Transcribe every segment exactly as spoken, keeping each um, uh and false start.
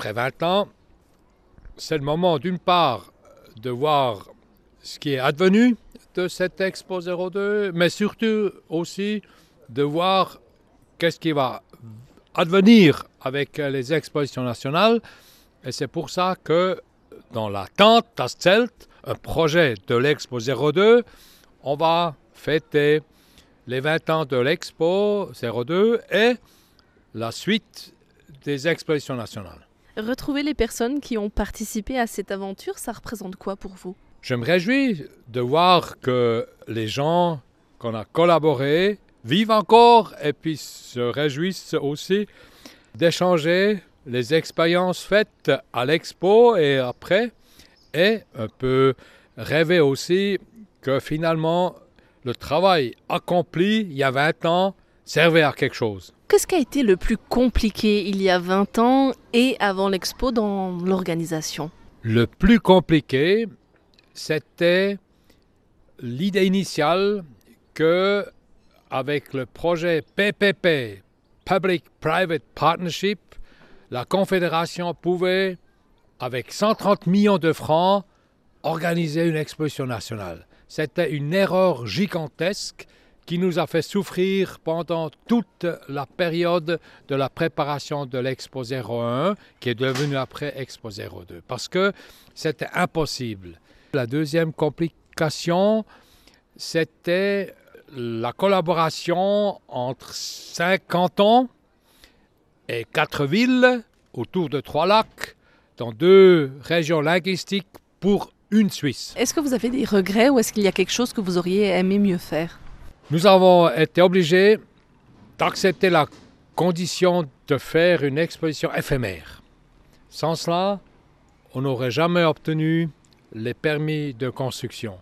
après vingt ans, c'est le moment d'une part de voir ce qui est advenu de cette Expo zéro deux, mais surtout aussi de voir qu'est-ce qui va advenir avec les expositions nationales. Et c'est pour ça que dans la tente Das Zelt, un projet de l'Expo zéro deux, on va fêter les vingt ans de l'Expo zéro deux et la suite des expositions nationales. Retrouver les personnes qui ont participé à cette aventure, ça représente quoi pour vous? Je me réjouis de voir que les gens qu'on a collaboré vivent encore et puis se réjouissent aussi d'échanger les expériences faites à l'expo et après, et un peu rêver aussi que finalement le travail accompli il y a vingt ans servait à quelque chose. Qu'est-ce qui a été le plus compliqué il y a vingt ans et avant l'expo dans l'organisation? Le plus compliqué, c'était l'idée initiale que, avec le projet P P P, Public-Private Partnership, la Confédération pouvait, avec cent trente millions de francs, organiser une exposition nationale. C'était une erreur gigantesque qui nous a fait souffrir pendant toute la période de la préparation de l'Expo zéro un, qui est devenue après Expo zéro deux, parce que c'était impossible. La deuxième complication, c'était la collaboration entre cinq cantons et quatre villes autour de trois lacs, dans deux régions linguistiques pour une Suisse. Est-ce que vous avez des regrets ou est-ce qu'il y a quelque chose que vous auriez aimé mieux faire? Nous avons été obligés d'accepter la condition de faire une exposition éphémère. Sans cela, on n'aurait jamais obtenu les permis de construction.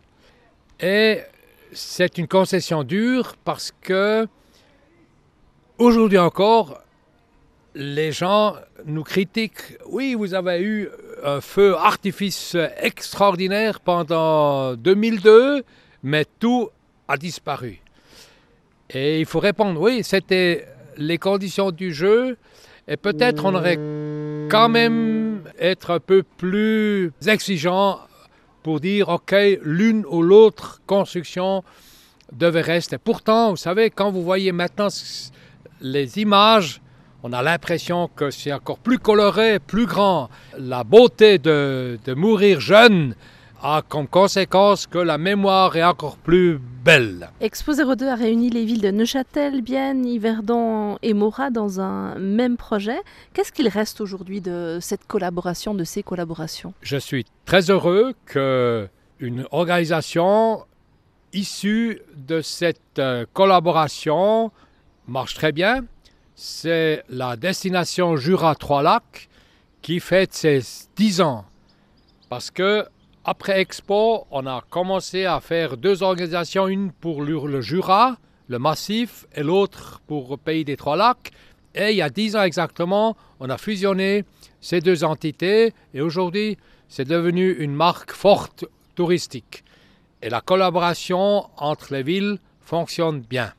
Et c'est une concession dure parce que, aujourd'hui encore, les gens nous critiquent. Oui, vous avez eu un feu artifice extraordinaire pendant deux mille deux, mais tout a disparu. Et il faut répondre, oui, c'était les conditions du jeu, et peut-être on aurait quand même être un peu plus exigeant pour dire, OK, l'une ou l'autre construction devait rester. Pourtant, vous savez, quand vous voyez maintenant les images, on a l'impression que c'est encore plus coloré, plus grand. La beauté de, de mourir jeune a comme conséquence que la mémoire est encore plus belle. Expo zéro deux a réuni les villes de Neuchâtel, Bienne, Yverdon et Morat dans un même projet. Qu'est-ce qu'il reste aujourd'hui de cette collaboration, de ces collaborations? Je suis très heureux qu'une organisation issue de cette collaboration marche très bien. C'est la destination Jura Trois-Lacs qui fête ses dix ans. Parce que après Expo, on a commencé à faire deux organisations, une pour le Jura, le Massif, et l'autre pour le Pays des Trois-Lacs. Et il y a dix ans exactement, on a fusionné ces deux entités et aujourd'hui, c'est devenu une marque forte touristique. Et la collaboration entre les villes fonctionne bien.